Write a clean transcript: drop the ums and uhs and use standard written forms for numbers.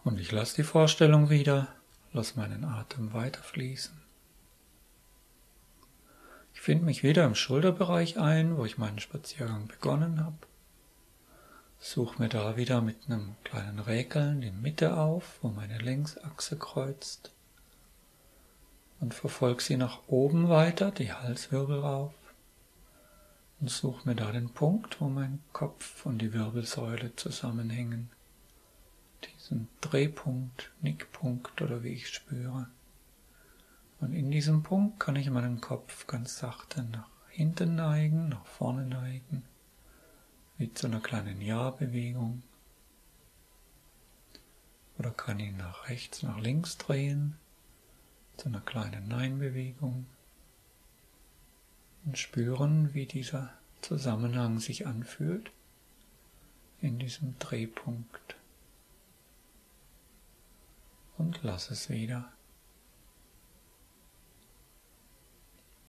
Und ich lasse die Vorstellung wieder, lasse meinen Atem weiterfließen. Ich finde mich wieder im Schulterbereich ein, wo ich meinen Spaziergang begonnen habe. Suche mir da wieder mit einem kleinen Räkeln die Mitte auf, wo meine Längsachse kreuzt. Und verfolge sie nach oben weiter, die Halswirbel rauf. Und suche mir da den Punkt, wo mein Kopf und die Wirbelsäule zusammenhängen. Diesen Drehpunkt, Nickpunkt oder wie ich spüre. Und in diesem Punkt kann ich meinen Kopf ganz sachte nach hinten neigen, nach vorne neigen, wie zu einer kleinen Ja-Bewegung. Oder kann ihn nach rechts, nach links drehen, zu einer kleinen Nein-Bewegung. Und spüren, wie dieser Zusammenhang sich anfühlt in diesem Drehpunkt. Und lass es wieder.